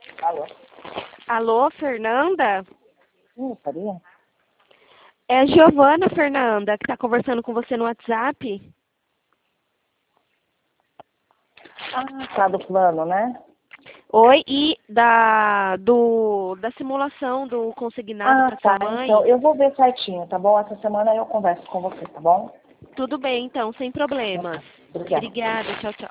Alô? Alô, Fernanda? Faria? É a Giovana, Fernanda, que está conversando com você no WhatsApp. Ah, tá, do plano, né? Oi, e da simulação do consignado Ah, para sua tá, mãe? então eu vou ver certinho, tá bom? Essa semana eu converso com você, tá bom? Tudo bem, então, sem Então problemas. tá. Obrigada. Obrigada, tchau, tchau.